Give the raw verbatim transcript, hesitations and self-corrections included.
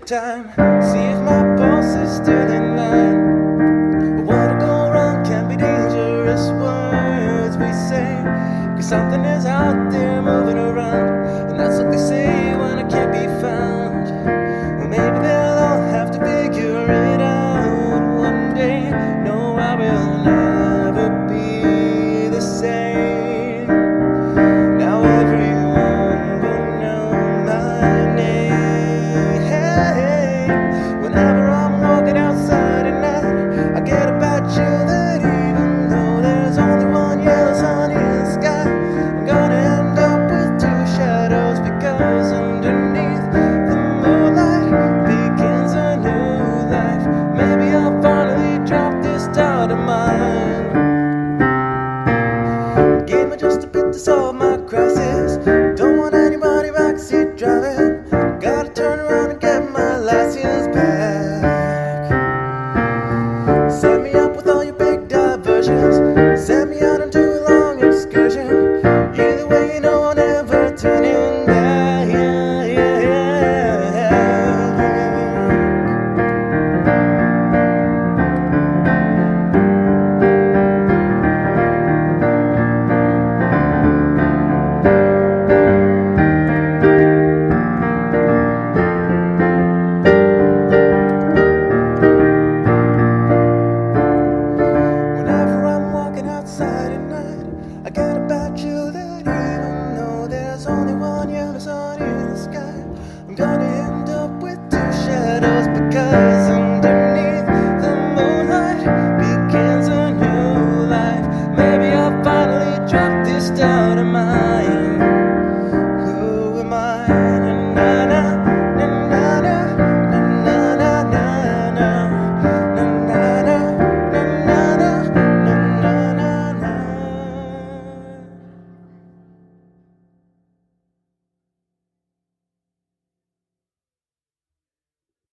good time. See if my pulse is still in line. What'll go wrong can be dangerous words we say, 'cause something is out there moving around, and that's what they say when I can't be found. Well, maybe they'll all have to figure it out one day. No, I will never be the same. Now everyone will know my name. Whenever I'm walking outside at night, I get a bad chill that even though there's only one yellow sun in the sky, I'm gonna end up with two shadows, because underneath the moonlight begins a new life. Maybe I'll finally drop this doubt of mine. Give me just a bit to solve my crisis. Don't want anybody backseat driving. Gotta turn around and get my license back. Set me up with all your big diversions. Send me out into a long excursion. Either way, you know I'll never turning back. Yeah, yeah, yeah. Whenever I'm walking outside at night, I get a bad chill that even though there's only one yellow sun in the sky, I'm gonna